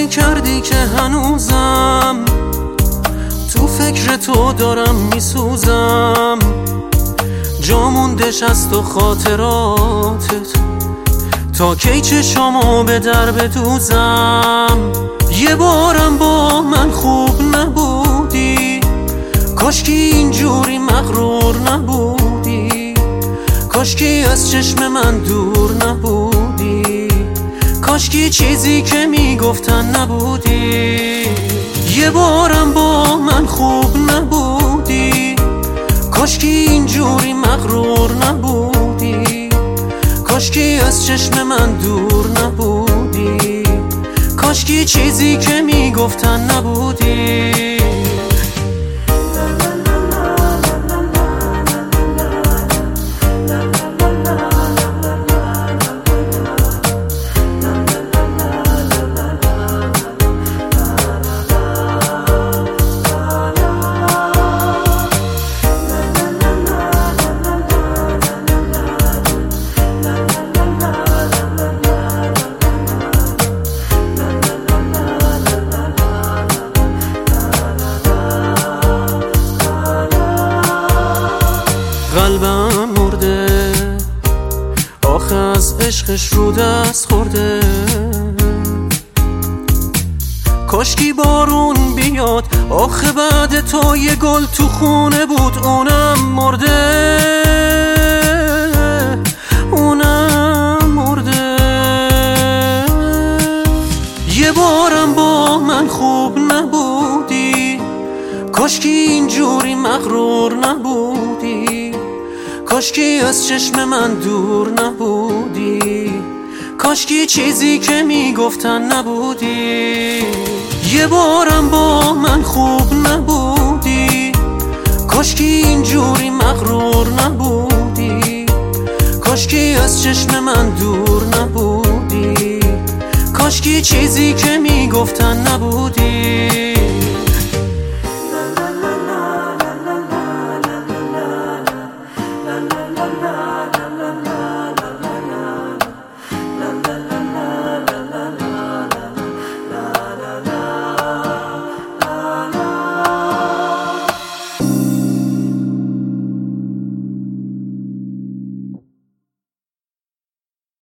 کاری کردی که هنوزم تو فکر تو دارم میسوزم. جا موندش از تو خاطراتت، تا کی چشامو به در بدوزم. یه بارم با من خوب نبودی، کاشکی اینجوری مغرور نبودی، کاشکی از چشم من دور نبودی، کاشکی چیزی که میگفتن نبودی. یه بارم با من خوب نبودی، کاشکی اینجوری مغرور نبودی، کاشکی از چشم من دور نبودی، کاشکی چیزی که میگفتن نبودی. قلبم مرده، آخه از عشقش رو دست خورده. کاشکی بارون بیاد، آخه بعد تو یه گل تو خونه بود، اونم مرده، اونم مرده. یه بارم با من خوب نبودی، کاشکی اینجوری مغرور نبودی، کاشکی از چشم من دور نبودی، کاشکی چیزی که میگفتن نبودی. یه بارم با من خوب نبودی، کاشکی اینجوری مغرور نبودی، کاشکی از چشم من دور نبودی، کاشکی چیزی که میگفتن نبودی.